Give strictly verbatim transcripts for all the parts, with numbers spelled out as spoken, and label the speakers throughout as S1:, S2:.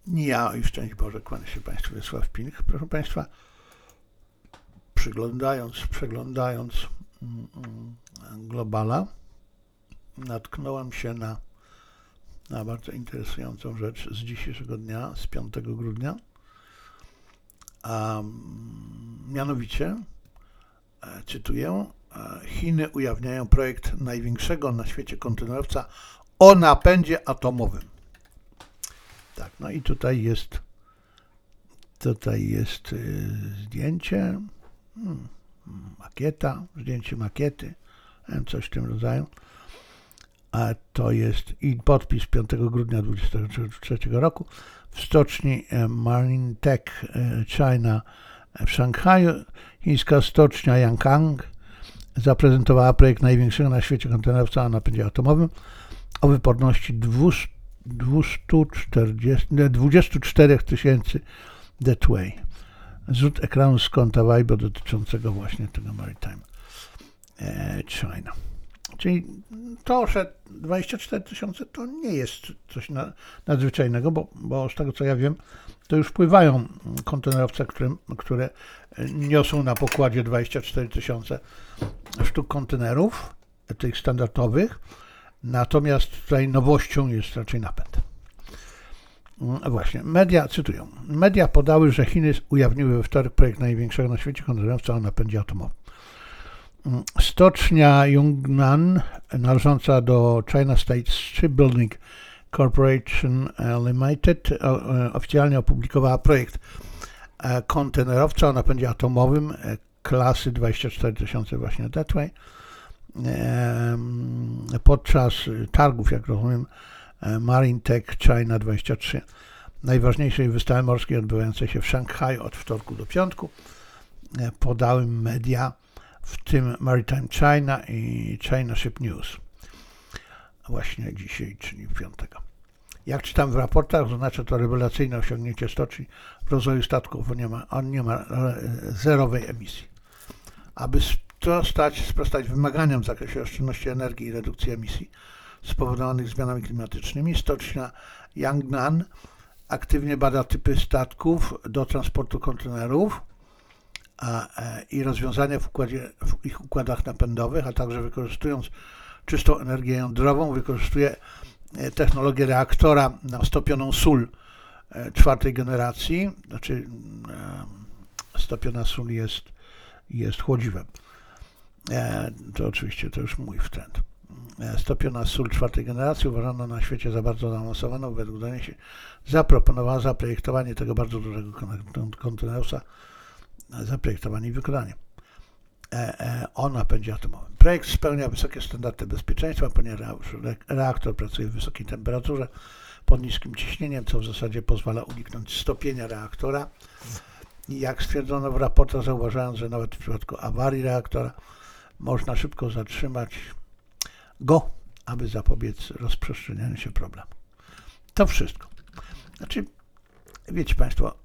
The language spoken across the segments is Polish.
S1: Ja i szczęść Boże, kłania się Państwu Wiesław Pilch. Proszę Państwa, przyglądając, przeglądając mm, mm, Globala, natknąłem się na, na bardzo interesującą rzecz z dzisiejszego dnia, z piątego grudnia, a mianowicie, e, cytuję, e, Chiny ujawniają projekt największego na świecie kontenerowca o napędzie atomowym. Tak, no i tutaj jest tutaj jest y, zdjęcie, hmm, makieta, zdjęcie makiety, coś w tym rodzaju. A to jest i podpis piątego grudnia dwudziestego trzeciego roku w stoczni Marine Tech China w Szanghaju. Chińska stocznia Yankang zaprezentowała projekt największego na świecie kontenerowca o napędzie atomowym o wyporności dwudziestu czterech tysięcy deadweight. Zrzut ekranu z konta Weibo dotyczącego właśnie tego Maritime China. Czyli to, że dwadzieścia cztery tysiące to nie jest coś na, nadzwyczajnego, bo, bo z tego co ja wiem, to już pływają kontenerowce, które, które niosą na pokładzie dwadzieścia cztery tysiące sztuk kontenerów, tych standardowych, natomiast tutaj nowością jest raczej napęd. Właśnie, media, cytują, media podały, że Chiny ujawniły we wtorek projekt największego na świecie kontenerowca o napędzie atomowym. Stocznia Yunnan, należąca do China State Shipbuilding Corporation Limited, oficjalnie opublikowała projekt kontenerowca o napędzie atomowym klasy dwadzieścia cztery tysiące właśnie deadweight. Podczas targów, jak rozumiem, Marine Tech China dwadzieścia trzy, najważniejszej wystawy morskiej odbywającej się w Szanghaju od wtorku do piątku, podały media, w tym Maritime China i China Ship News. Właśnie dzisiaj, czyli piątego. Jak czytam w raportach, oznacza to rewelacyjne osiągnięcie stoczni w rozwoju statków, bo nie ma, on nie ma zerowej emisji. Aby sprostać, sprostać wymaganiom w zakresie oszczędności energii i redukcji emisji spowodowanych zmianami klimatycznymi, stocznia Yangnan aktywnie bada typy statków do transportu kontenerów a, i rozwiązania w, układzie, w ich układach napędowych, a także wykorzystując czystą energię jądrową, wykorzystuje technologię reaktora na stopioną sól czwartej generacji, znaczy stopiona sól jest, jest chłodziwem. To oczywiście to już mój wtręt. Stopiona sól czwartej generacji uważano na świecie za bardzo zaawansowaną. Według doniesień zaproponowała zaprojektowanie tego bardzo dużego kontenerowca, zaprojektowanie i wykonanie o napędzie atomowym. Projekt spełnia wysokie standardy bezpieczeństwa, ponieważ reaktor pracuje w wysokiej temperaturze pod niskim ciśnieniem, co w zasadzie pozwala uniknąć stopienia reaktora. I jak stwierdzono w raportach, zauważając, że nawet w przypadku awarii reaktora można szybko zatrzymać go, aby zapobiec rozprzestrzenianiu się problemu. To wszystko. Znaczy, wiecie Państwo,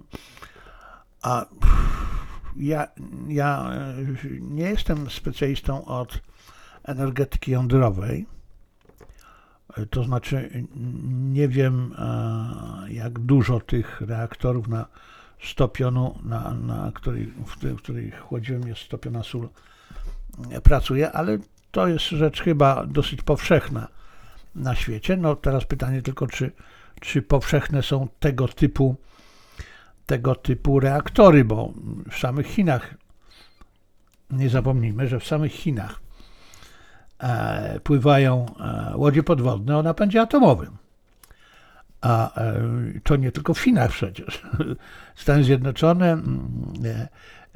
S1: a ja, ja nie jestem specjalistą od energetyki jądrowej, to znaczy nie wiem, jak dużo tych reaktorów na stopionu, na, na której, w których chłodziłem jest stopiona sól, pracuje, ale to jest rzecz chyba dosyć powszechna na świecie. No teraz pytanie tylko, czy, czy powszechne są tego typu tego typu reaktory, bo w samych Chinach, nie zapomnijmy, że w samych Chinach e, pływają e, łodzie podwodne o napędzie atomowym. A e, to nie tylko w Chinach przecież. Stany Zjednoczone, e, e,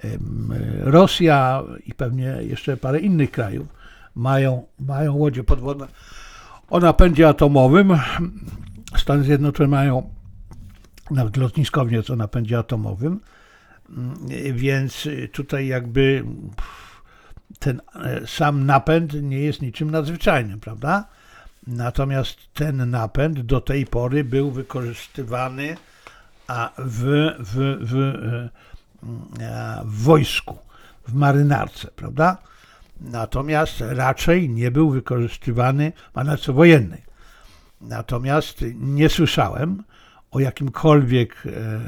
S1: Rosja i pewnie jeszcze parę innych krajów mają, mają łodzie podwodne o napędzie atomowym. Stany Zjednoczone mają nawet lotniskowniec o napędzie atomowym, więc tutaj jakby ten sam napęd nie jest niczym nadzwyczajnym, prawda? Natomiast ten napęd do tej pory był wykorzystywany w, w, w, w wojsku, w marynarce, prawda? Natomiast raczej nie był wykorzystywany w marynarce wojennej. Natomiast nie słyszałem o jakimkolwiek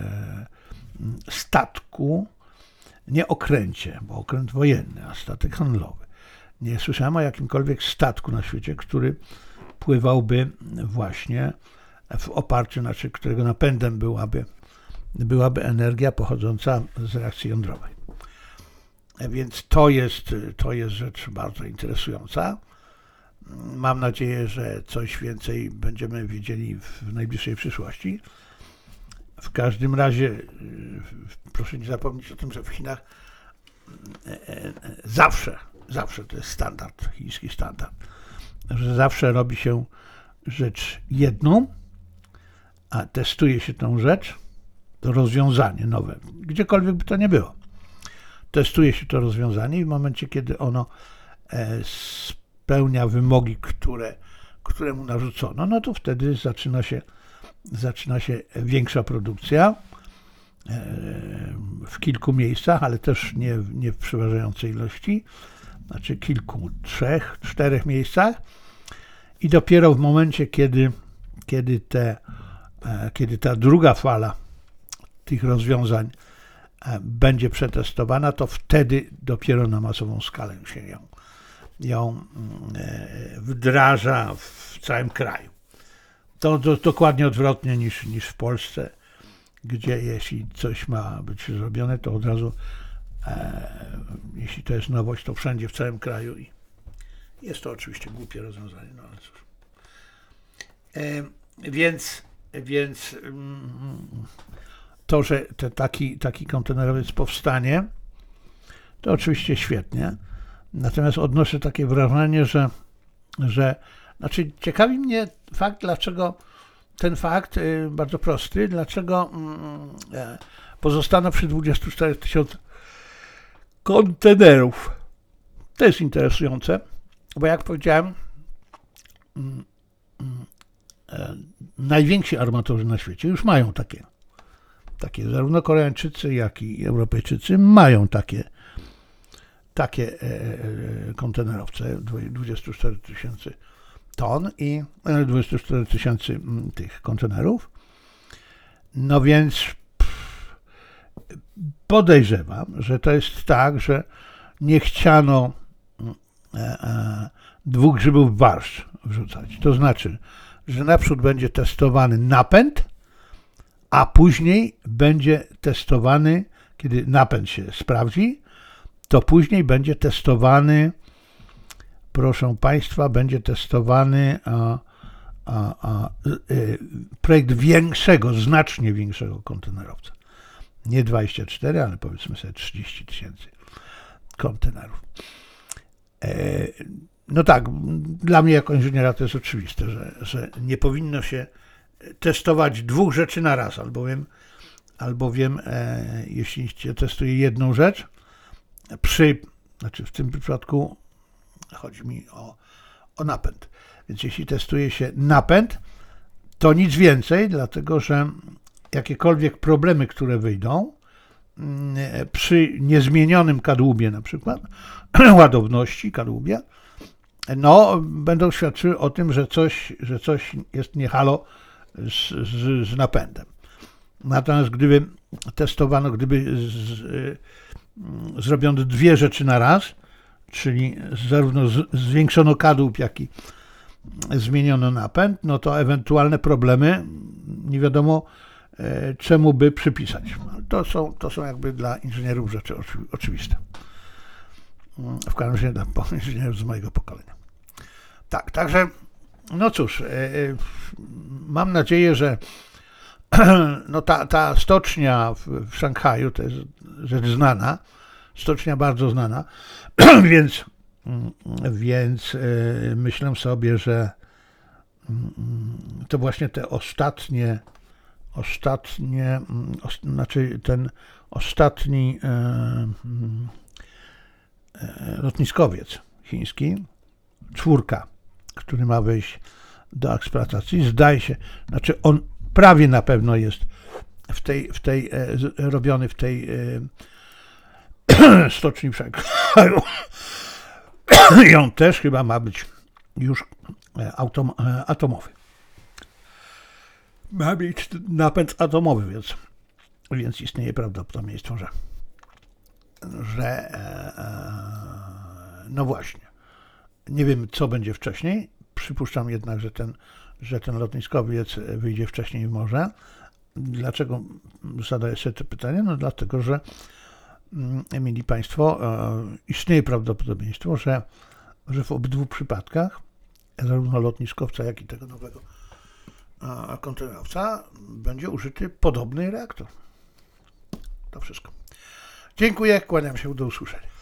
S1: statku, nie okręcie, bo okręt wojenny, a statek handlowy. Nie słyszałem o jakimkolwiek statku na świecie, który pływałby właśnie w oparciu, znaczy którego napędem byłaby, byłaby energia pochodząca z reakcji jądrowej. Więc to jest, to jest rzecz bardzo interesująca. Mam nadzieję, że coś więcej będziemy wiedzieli w najbliższej przyszłości. W każdym razie proszę nie zapomnieć o tym, że w Chinach zawsze, zawsze to jest standard, chiński standard, że zawsze robi się rzecz jedną, a testuje się tą rzecz, to rozwiązanie nowe, gdziekolwiek by to nie było. Testuje się to rozwiązanie i w momencie, kiedy ono spełnia wymogi, które, które mu narzucono, no to wtedy zaczyna się, zaczyna się większa produkcja w kilku miejscach, ale też nie, nie w przeważającej ilości, znaczy kilku, trzech, czterech miejscach i dopiero w momencie, kiedy, kiedy, te, kiedy ta druga fala tych rozwiązań będzie przetestowana, to wtedy dopiero na masową skalę się ją, ją wdraża w całym kraju. To, to dokładnie odwrotnie niż, niż w Polsce, gdzie jeśli coś ma być zrobione, to od razu, e, jeśli to jest nowość, to wszędzie w całym kraju i jest to oczywiście głupie rozwiązanie, no ale cóż. E, więc, więc mm, to, że te, taki, taki kontenerowiec powstanie, to oczywiście świetnie. Natomiast odnoszę takie wrażenie, że, że znaczy ciekawi mnie fakt, dlaczego ten fakt, bardzo prosty, dlaczego pozostano przy dwudziestu czterech tysiącach kontenerów. To jest interesujące, bo jak powiedziałem, najwięksi armatorzy na świecie już mają takie, takie zarówno Koreańczycy, jak i Europejczycy mają takie, takie kontenerowce dwudziestu czterech tysięcy ton i dwadzieścia cztery tysięcy tych kontenerów. No więc pff, podejrzewam, że to jest tak, że nie chciano e, e, dwóch grzybów w barszcz wrzucać. To znaczy, że naprzód będzie testowany napęd, a później będzie testowany, kiedy napęd się sprawdzi, to później będzie testowany, proszę Państwa, będzie testowany a, a, a, y, projekt większego, znacznie większego kontenerowca. Nie dwadzieścia cztery, ale powiedzmy sobie trzydzieści tysięcy kontenerów. E, no tak, dla mnie jako inżyniera to jest oczywiste, że, że nie powinno się testować dwóch rzeczy na raz, albowiem, albowiem e, jeśli się testuje jedną rzecz, przy, znaczy w tym przypadku chodzi mi o, o napęd. Więc jeśli testuje się napęd, to nic więcej, dlatego że jakiekolwiek problemy, które wyjdą przy niezmienionym kadłubie na przykład, ładowności kadłubia, no będą świadczyły o tym, że coś, że coś jest nie halo z, z, z napędem. Natomiast gdyby testowano, gdyby z, z, zrobiono dwie rzeczy na raz, czyli zarówno zwiększono kadłub, jak i zmieniono napęd, no to ewentualne problemy nie wiadomo czemu by przypisać. To są, to są jakby dla inżynierów rzeczy oczywiste. W każdym razie dla inżynierów z mojego pokolenia. Tak, także no cóż, mam nadzieję, że no ta, ta stocznia w, w Szanghaju to jest rzecz znana, stocznia bardzo znana, więc, więc myślę sobie, że to właśnie te ostatnie, ostatnie, znaczy ten ostatni lotniskowiec chiński, czwórka, który ma wejść do eksploatacji, zdaje się, znaczy on prawie na pewno jest w tej, w tej robiony w tej stoczni w Szanghaju. I on też chyba ma być już atom, atomowy. ma mieć napęd atomowy, więc, więc istnieje prawdopodobieństwo, że, że e, e, no właśnie, nie wiem, co będzie wcześniej. Przypuszczam jednak, że ten, że ten lotniskowiec wyjdzie wcześniej w morze. Dlaczego zadaję sobie to pytanie? No dlatego, że mili Państwo, istnieje prawdopodobieństwo, że, że w obydwu przypadkach zarówno lotniskowca, jak i tego nowego kontenerowca będzie użyty podobny reaktor. To wszystko. Dziękuję, kłaniam się, do usłyszenia.